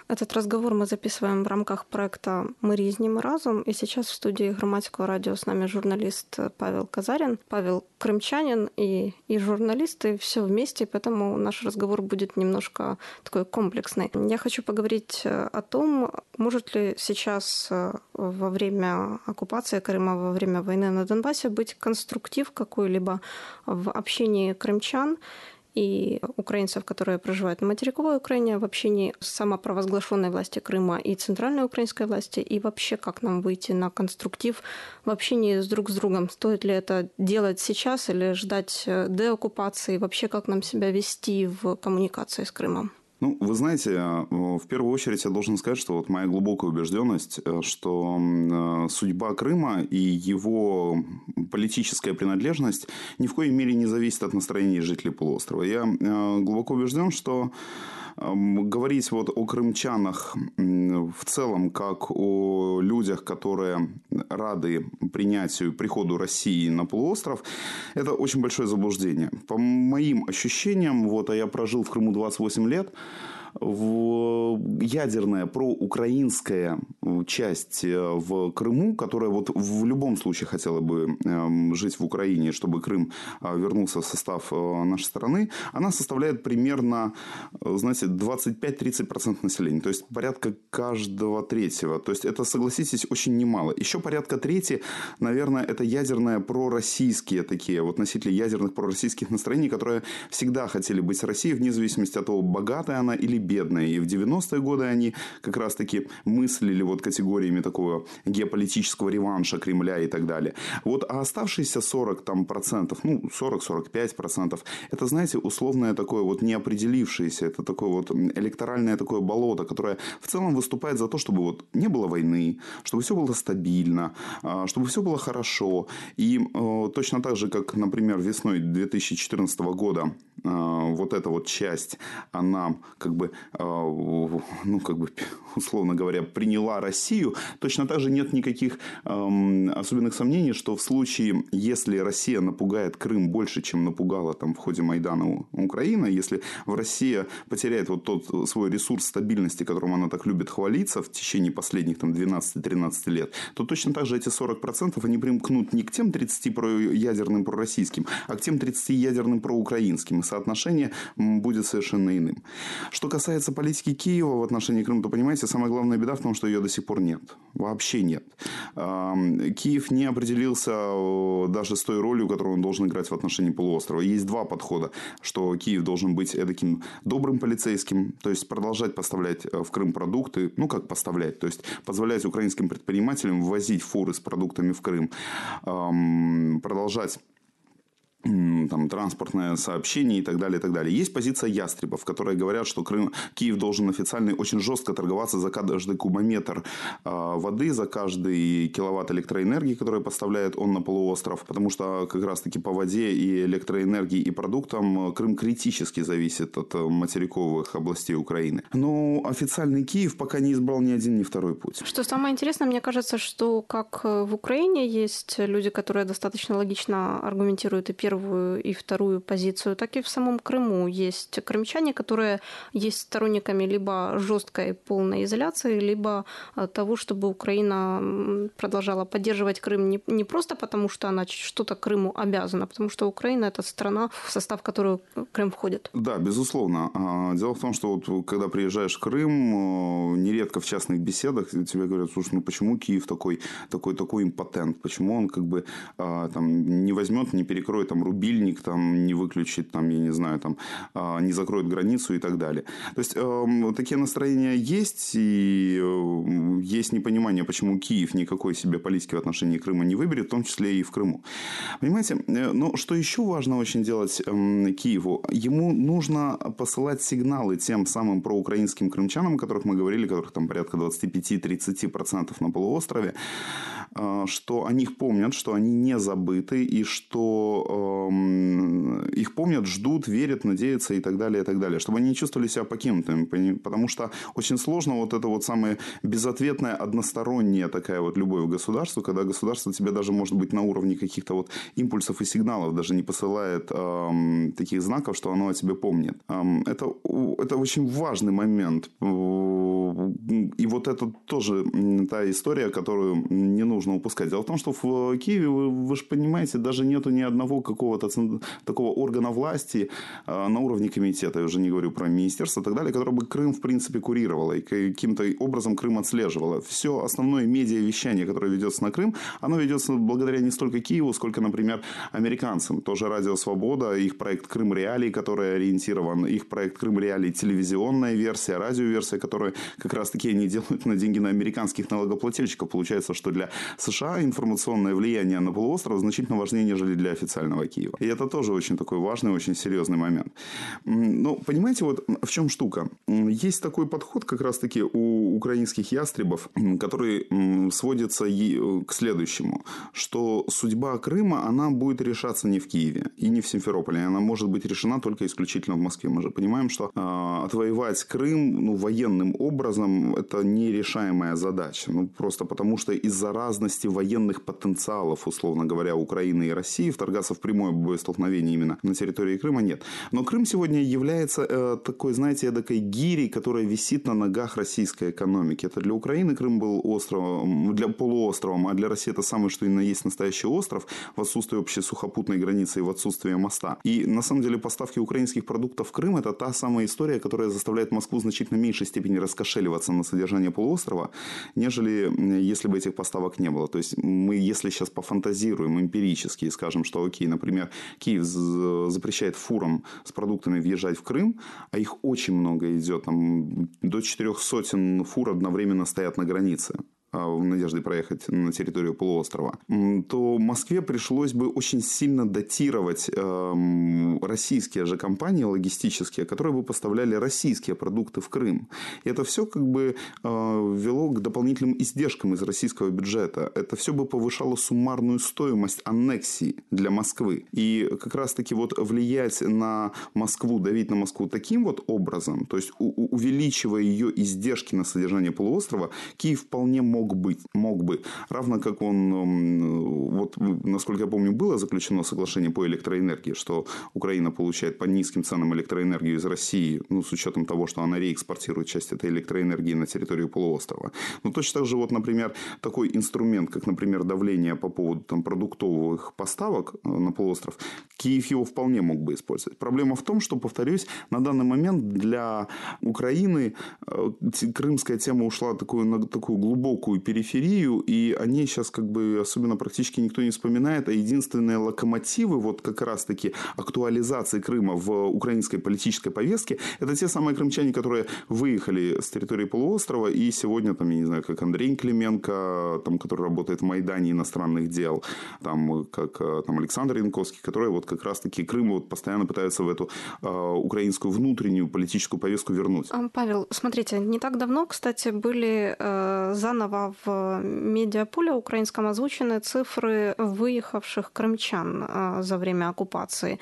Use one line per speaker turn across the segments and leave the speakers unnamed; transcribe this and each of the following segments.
Этот разговор мы записываем в рамках проекта «Мы різнім разом». И сейчас в студии Громадского радио с нами журналист Павел Казарин. Павел крымчанин и журналист, и все вместе, поэтому наш разговор будет немножко такой комплексный. Я хочу поговорить о том, может ли сейчас во время оккупации Крыма, во время войны на Донбассе быть конструктив какой-либо в общении крымчан и украинцев, которые проживают на материковой Украине, в общении с самопровозглашенной власти Крыма и центральной украинской власти, и вообще как нам выйти на конструктив в общении друг с другом. Стоит ли это делать сейчас или ждать деоккупации, вообще как нам себя вести в коммуникации с Крымом?
Ну, вы знаете, в первую очередь я должен сказать, что вот моя глубокая убежденность, что судьба Крыма и его политическая принадлежность ни в коей мере не зависит от настроения жителей полуострова. Я глубоко убежден, что говорить вот о крымчанах в целом как о людях, которые рады принятию, приходу России на полуостров, это очень большое заблуждение. По моим ощущениям, вот, а я прожил в Крыму 28 лет, ядерная проукраинская часть в Крыму, которая вот в любом случае хотела бы жить в Украине, чтобы Крым вернулся в состав нашей страны, она составляет примерно, знаете, 25-30% населения. То есть, порядка каждого третьего. То есть, это, согласитесь, очень немало. Еще порядка трети, наверное, это ядерные пророссийские такие, вот носители ядерных пророссийских настроений, которые всегда хотели быть с Россией, вне зависимости от того, богатая она или бедная. И в 90-е годы они как раз-таки мыслили вот категориями такого геополитического реванша Кремля и так далее. Вот, а оставшиеся 40%, ну, 40-45%, это, знаете, условное такое вот неопределившееся, это такое вот электоральное такое болото, которое в целом выступает за то, чтобы вот не было войны, чтобы все было стабильно, чтобы все было хорошо. И точно так же, как, например, весной 2014 года вот эта вот часть, она как бы, ну, как бы, условно говоря, приняла Россию, точно так же нет никаких особенных сомнений, что в случае, если Россия напугает Крым больше, чем напугала там в ходе Майдана Украина, если Россия потеряет вот тот свой ресурс стабильности, которым она так любит хвалиться в течение последних там 12-13 лет, то точно так же эти 40% они примкнут не к тем 30 ядерным пророссийским, а к тем 30 ядерным проукраинским. И соотношение будет совершенно иным. Что касается политики Киева в отношении Крыма, то, понимаете, самая главная беда в том, что ее до сих пор нет. Вообще нет. Киев не определился даже с той ролью, которую он должен играть в отношении полуострова. Есть два подхода, что Киев должен быть таким добрым полицейским, то есть продолжать поставлять в Крым продукты, ну как поставлять, то есть позволять украинским предпринимателям ввозить фуры с продуктами в Крым, продолжать там, транспортное сообщение и так далее, и так далее. Есть позиция ястребов, которые говорят, что Киев должен официально очень жестко торговаться за каждый кубометр воды, за каждый киловатт электроэнергии, который поставляет он на полуостров, потому что как раз-таки по воде и электроэнергии и продуктам Крым критически зависит от материковых областей Украины. Но официальный Киев пока не избрал ни один, ни второй путь.
Что самое интересное, мне кажется, что как в Украине есть люди, которые достаточно логично аргументируют и первую, и вторую позицию, так и в самом Крыму есть крымчане, которые есть сторонниками либо жесткой полной изоляции, либо того, чтобы Украина продолжала поддерживать Крым не просто потому, что она что-то Крыму обязана, а потому что Украина – это страна, в состав которой Крым входит.
Да, безусловно. Дело в том, что вот, когда приезжаешь в Крым, нередко в частных беседах тебе говорят: слушай, ну почему Киев такой импотент, почему он как бы там не возьмет, не перекроет там рубильник, там, не выключит, там, я не знаю, там, не закроет границу и так далее. То есть, такие настроения есть, и есть непонимание, почему Киев никакой себе политики в отношении Крыма не выберет, в том числе и в Крыму. Понимаете, но что еще важно очень делать Киеву? Ему нужно посылать сигналы тем самым проукраинским крымчанам, о которых мы говорили, которых там порядка 25-30% на полуострове, что о них помнят, что они не забыты, и что их помнят, ждут, верят, надеются и так далее, и так далее. Чтобы они не чувствовали себя покинутыми. Потому что очень сложно вот это вот самое безответная, односторонняя такая вот любовь к государству, когда государство тебе даже, может быть, на уровне каких-то вот импульсов и сигналов даже не посылает таких знаков, что оно о тебе помнит. Это очень важный момент. И вот это тоже та история, которую не нужно упускать. Дело в том, что в Киеве, вы же понимаете, даже нету ни одного какого-то такого органа власти на уровне комитета, я уже не говорю про министерство и так далее, которое бы Крым, в принципе, курировало и каким-то образом Крым отслеживало. Все основное медиавещание, которое ведется на Крым, оно ведется благодаря не столько Киеву, сколько, например, американцам. Тоже Радио Свобода, их проект Крым Реалии, который ориентирован, их проект Крым Реалии телевизионная версия, радиоверсия, которую как раз-таки они делают на деньги на американских налогоплательщиков. Получается, что для США информационное влияние на полуостров значительно важнее, нежели для официального Киева. И это тоже очень такой важный, очень серьезный момент. Но понимаете, вот в чем штука? Есть такой подход как раз-таки у украинских ястребов, который сводится к следующему, что судьба Крыма, она будет решаться не в Киеве и не в Симферополе. Она может быть решена только исключительно в Москве. Мы же понимаем, что отвоевать Крым военным образом – это нерешаемая задача. Просто потому, что из-за разности военных потенциалов, условно говоря, Украины и России, вторгаться в прямое боестолкновение именно на территории Крыма нет. Но Крым сегодня является такой, знаете, эдакой гирей, которая висит на ногах российской экономики. Это для Украины Крым был островом, для полуостровом, а для России это самое, что и на есть настоящий остров в отсутствии общей сухопутной границы и в отсутствии моста. И на самом деле поставки украинских продуктов в Крым – это та самая история, которая заставляет Москву в значительно меньшей степени раскошеливаться на содержание полуострова, нежели если бы этих поставок не было. То есть мы, если сейчас пофантазируем эмпирически и скажем, что окей, например, Киев запрещает фурам с продуктами въезжать в Крым, а их очень много идет, там до 400 фур одновременно стоят на границе в надежде проехать на территорию полуострова, то Москве пришлось бы очень сильно датировать российские же компании логистические, которые бы поставляли российские продукты в Крым. И это все как бы вело к дополнительным издержкам из российского бюджета. Это все бы повышало суммарную стоимость аннексии для Москвы. И как раз-таки вот влиять на Москву, давить на Москву таким вот образом, то есть увеличивая ее издержки на содержание полуострова, Киев вполне мог бы. Равно как вот, насколько я помню, было заключено соглашение по электроэнергии, что Украина получает по низким ценам электроэнергию из России, с учетом того, что она реэкспортирует часть этой электроэнергии на территорию полуострова. Но точно так же, вот, например, такой инструмент, как, например, давление по поводу продуктовых поставок на полуостров, Киев его вполне мог бы использовать. Проблема в том, что, повторюсь, на данный момент для Украины крымская тема ушла на такую глубокую периферию, и о ней сейчас как бы особенно практически никто не вспоминает, а единственные локомотивы вот как раз-таки актуализации Крыма в украинской политической повестке – это те самые крымчане, которые выехали с территории полуострова, и сегодня, там, я не знаю, как Андрей Клименко, там, который работает в Майдане иностранных дел, там, как там, Александр Янковский, которые вот как раз-таки Крым вот постоянно пытаются в эту украинскую внутреннюю политическую повестку вернуть.
Павел, смотрите, не так давно, кстати, были заново в медиаполе украинском озвучены цифры выехавших крымчан за время оккупации.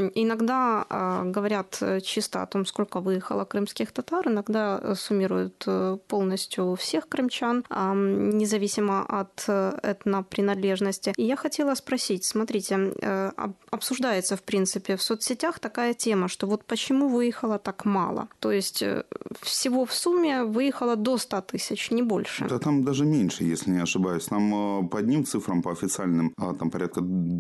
Иногда говорят чисто о том, сколько выехало крымских татар, иногда суммируют полностью всех крымчан, независимо от этнопринадлежности. И я хотела спросить, смотрите, обсуждается, в принципе, в соцсетях такая тема, что вот почему выехало так мало? То есть всего в сумме выехало до 100 тысяч, не больше.
Да там даже меньше, если не ошибаюсь. Там по одним цифрам, по официальным, там порядка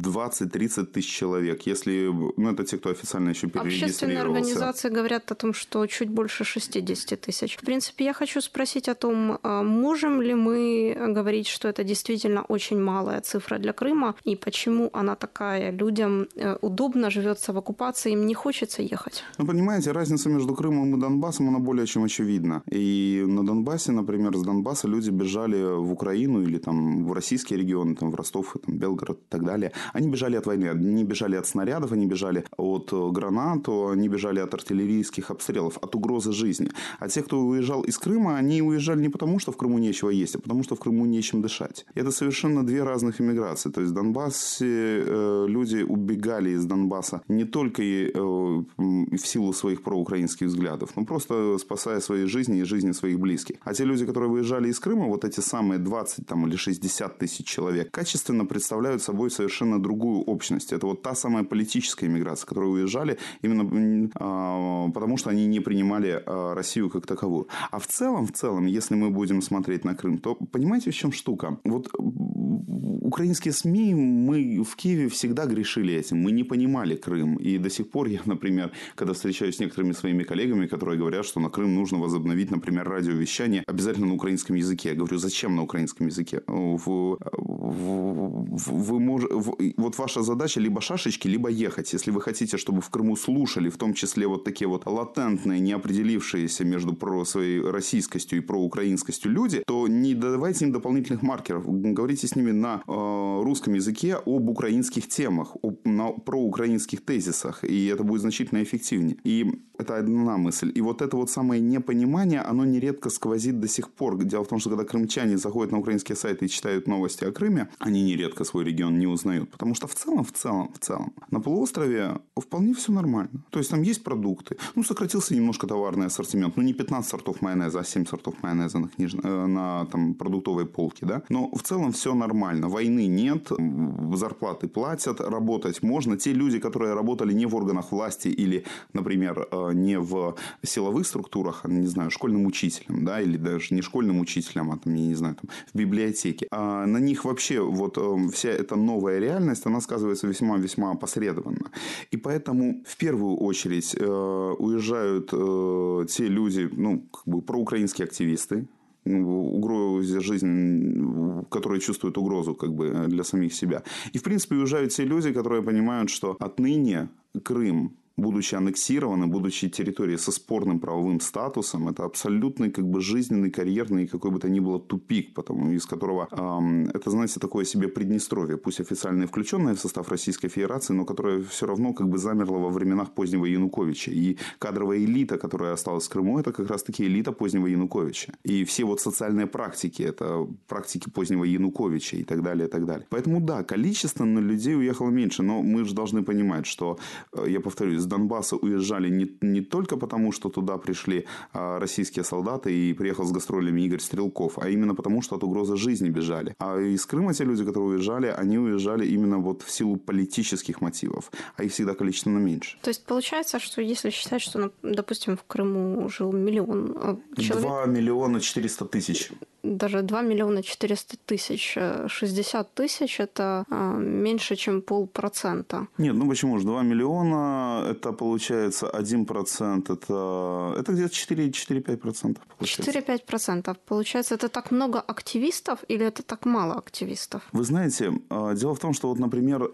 20-30 тысяч человек. Если, это те, кто официально еще перерегистрировался.
Общественные организации говорят о том, что чуть больше 60 тысяч. В принципе, я хочу спросить о том, можем ли мы говорить, что это действительно очень малая цифра для Крыма, и почему она такая? Людям удобно живется в оккупации, им не хочется ехать.
Понимаете, разница между Крымом и Донбассом, она более чем очевидна. И на Донбассе, например, с Донбасса люди бежали в Украину или там в российские регионы, там в Ростов, там, Белгород и так далее. Они бежали от войны, они бежали от снарядов, они бежали от гранат, они бежали от артиллерийских обстрелов, от угрозы жизни. А те, кто уезжал из Крыма, они уезжали не потому, что в Крыму нечего есть, а потому, что в Крыму нечем дышать. Это совершенно две разных эмиграции. То есть в Донбассе люди убегали из Донбасса не только в силу своих проукраинских взглядов, но просто спасая свои жизни и жизни своих близких. А те люди, которые выезжали из Крыма, вот вот эти самые 20 там, или 60 тысяч человек качественно представляют собой совершенно другую общность. Это вот та самая политическая иммиграция, которые уезжали именно потому, что они не принимали Россию как таковую. А в целом, если мы будем смотреть на Крым, то понимаете, в чем штука? Вот украинские СМИ, мы в Киеве всегда грешили этим. Мы не понимали Крым. И до сих пор я, например, когда встречаюсь с некоторыми своими коллегами, которые говорят, что на Крым нужно возобновить, например, радиовещание обязательно на украинском языке. Я говорю, зачем на украинском языке? Вот ваша задача либо шашечки, либо ехать. Если вы хотите, чтобы в Крыму слушали, в том числе вот такие вот латентные, не определившиеся между своей российскостью и проукраинскостью люди, то не давайте им дополнительных маркеров. Говорите с ними на русском языке об украинских темах, на проукраинских тезисах. И это будет значительно эффективнее. И это одна мысль. И вот это вот самое непонимание, оно нередко сквозит до сих пор. Дело в том, что когда крымчане заходят на украинские сайты и читают новости о Крыме, они нередко свой регион не узнают. Потому что в целом, на полуострове вполне все нормально. То есть, там есть продукты. Сократился немножко товарный ассортимент. Не 15 сортов майонеза, а 7 сортов майонеза на там, продуктовой полке. Да? Но в целом все нормально. Войны нет, зарплаты платят, работать можно. Те люди, которые работали не в органах власти или, например, не в силовых структурах, не знаю, школьным учителем, да, или даже не школьным учителем, а там, я не знаю, там, в библиотеке. А на них вообще вот вся эта новая реальность, она сказывается весьма-весьма опосредованно. И поэтому в первую очередь уезжают те люди, проукраинские активисты, угрозе жизни, которые чувствуют угрозу для самих себя. И, в принципе, уезжают те люди, которые понимают, что отныне Крым, будучи аннексированным, будучи территорией со спорным правовым статусом, это абсолютный жизненный, карьерный, какой бы то ни было тупик, из которого это, знаете, такое себе Приднестровье, пусть официально и включенное в состав Российской Федерации, но которое все равно замерло во временах позднего Януковича. И кадровая элита, которая осталась в Крыму, это как раз-таки элита позднего Януковича. И все вот социальные практики, это практики позднего Януковича и так далее, и так далее. Поэтому да, количественно людей уехало меньше, но мы же должны понимать, что, я повторюсь, с Донбасса уезжали не только потому, что туда пришли российские солдаты и приехал с гастролями Игорь Стрелков, а именно потому, что от угрозы жизни бежали. А из Крыма те люди, которые уезжали, они уезжали именно вот в силу политических мотивов, а их всегда количественно меньше.
То есть получается, что если считать, что, допустим, в Крыму жил 1 миллион человек...
2 миллиона 400 тысяч.
Даже 2 миллиона 400 тысяч. 60 тысяч – это меньше, чем 0,5%.
Нет, почему же? 2 миллиона – это получается 1%. Это где-то 4-5%.
4-5%. Получается, это так много активистов или это так мало активистов?
Вы знаете, дело в том, что, вот, например,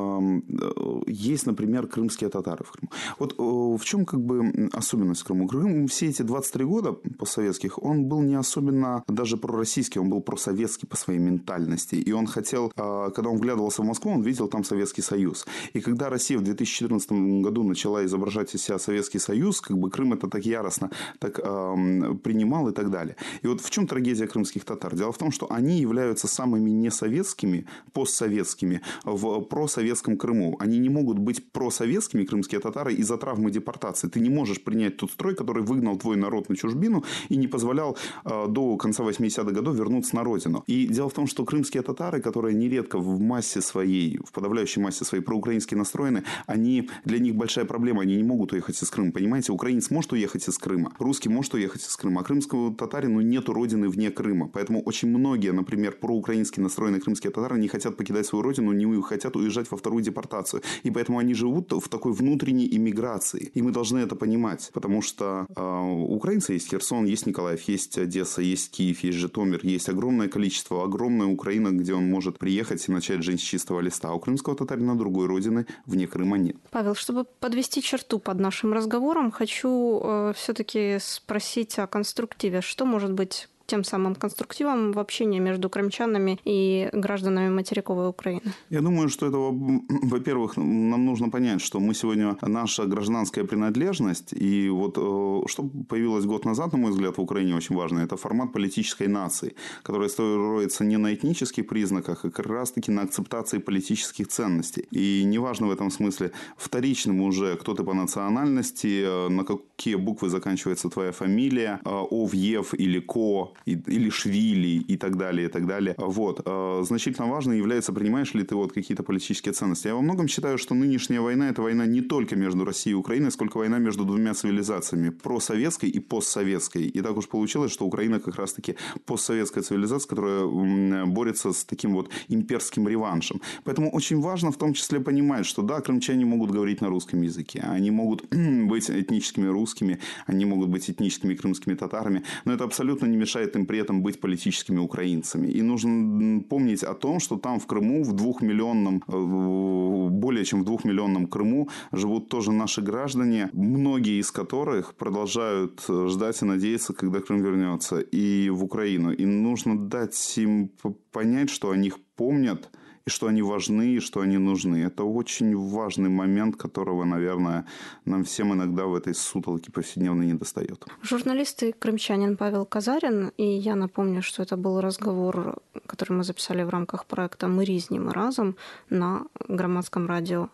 есть, например, крымские татары в Крыму. Вот в чем особенность в Крыму? Крым все эти 23 года постсоветских, он был не особенно даже пророссийский, он был просоветский по своей ментальности. И он хотел, когда он вглядывался в Москву, он видел там Советский Союз. И когда Россия в 2014 году начала изображать из себя Советский Союз, Крым это так яростно принимал и так далее. И вот в чем трагедия крымских татар? Дело в том, что они являются самыми несоветскими, постсоветскими в просоветском Крыму. Они не могут быть просоветскими, крымские татары, из-за травмы депортации. Ты не можешь принять тот строй, который выгнал твой народ на чужбину и не позволял до конца 80-х годов вернуться на родину. И дело в том, что крымские татары, которые нередко в подавляющей массе своей проукраински настроены, для них большая проблема, они не могут уехать из Крыма. Понимаете, украинец может уехать из Крыма, русский может уехать из Крыма, а крымского татарину нету родины вне Крыма. Поэтому очень многие, например, проукраински настроенные крымские татары не хотят покидать свою родину, не хотят уезжать во вторую депортацию. И поэтому они живут в такой внутренней иммиграции. И мы должны это понимать. Потому что у украинцев есть Херсон, есть Николаев, есть Одесса, есть Киев, есть Житомир, есть огромное количество, огромная Украина, где он может приехать и начать жить с чистого листа. А у крымского татарина другой родины вне Крыма нет.
Павел, чтобы подвести черту под нашим разговором, хочу все-таки спросить о конструктиве. Что может быть тем самым конструктивом в общении между крымчанами и гражданами материковой Украины?
Я думаю, что это, во-первых, нам нужно понять, что мы сегодня, наша гражданская принадлежность, и вот что появилось год назад, на мой взгляд, в Украине очень важно, это формат политической нации, которая строится не на этнических признаках, а как раз-таки на акцептации политических ценностей. И неважно в этом смысле вторичным уже, кто ты по национальности, на какие буквы заканчивается твоя фамилия, Ов, Ев или Ко, Илишвили и так далее, и так далее. Вот. Значительно важно является, принимаешь ли ты вот какие-то политические ценности. Я во многом считаю, что нынешняя война – это война не только между Россией и Украиной, сколько война между двумя цивилизациями – просоветской и постсоветской. И так уж получилось, что Украина как раз-таки постсоветская цивилизация, которая борется с таким вот имперским реваншем. Поэтому очень важно в том числе понимать, что да, крымчане могут говорить на русском языке, они могут быть этническими русскими, они могут быть этническими крымскими татарами, но это абсолютно не мешает им при этом быть политическими украинцами. И нужно помнить о том, что там в Крыму, более чем в 2-миллионном Крыму живут тоже наши граждане, многие из которых продолжают ждать и надеяться, когда Крым вернется и в Украину. И нужно дать им понять, что о них помнят, и что они важны, и что они нужны. Это очень важный момент, которого, наверное, нам всем иногда в этой сутолке повседневной недостает.
Журналист и крымчанин Павел Казарин, и я напомню, что это был разговор, который мы записали в рамках проекта «Мы різні, ми разом» на Громадском радио